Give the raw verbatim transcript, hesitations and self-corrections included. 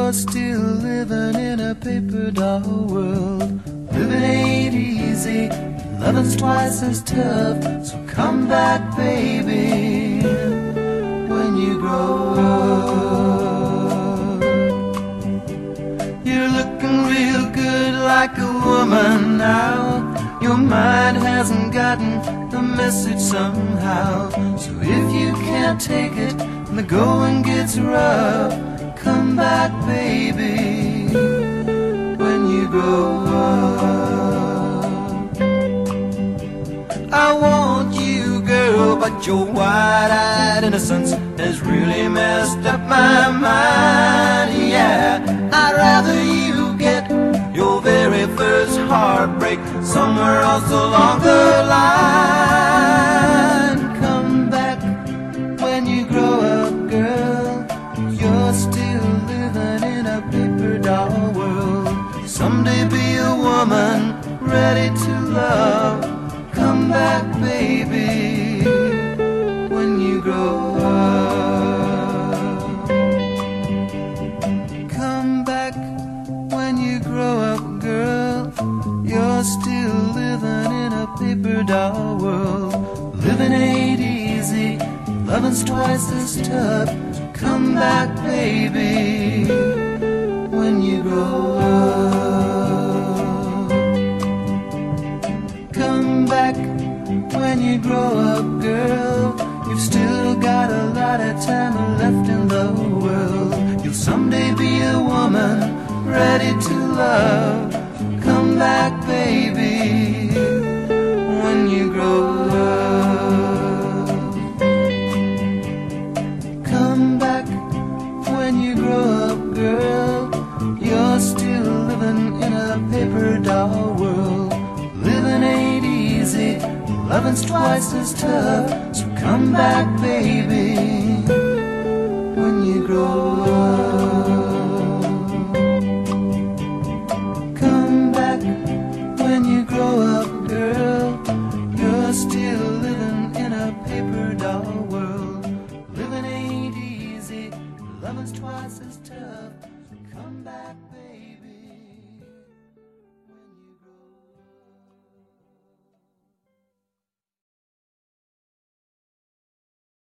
You're still living in a paper doll world. Living ain't easy, loving's twice as tough. So come back, baby, when you grow up. You're looking real good like a woman now. Your mind hasn't gotten the message somehow. So if you can't take it and the going gets rough, come back, baby, when you grow up. I want you, girl, but your wide-eyed innocence has really messed up my mind. Yeah, I'd rather you get your very first heartbreak somewhere else along the line. Come back when you grow up, girl. You're still living in a paper doll world. Someday be a woman ready to love. Come back, baby, when you grow up. Come back when you grow up, girl. You're still living in a paper doll world. Living ain't easy, loving's twice as tough. Come back, baby, when you grow up. Come back when you grow up, girl. You've still got a lot of time left in the world. You'll someday be a woman ready to love. Come back, baby, when you grow up. Come back when you grow up, girl. You're still living in a paper doll world. Living ain't easy, loving's twice as tough. So come back, baby, when you grow up. Come back when you grow up, girl. You're still living in a paper doll world. Living ain't easy, loving's twice as tough. So come back, baby.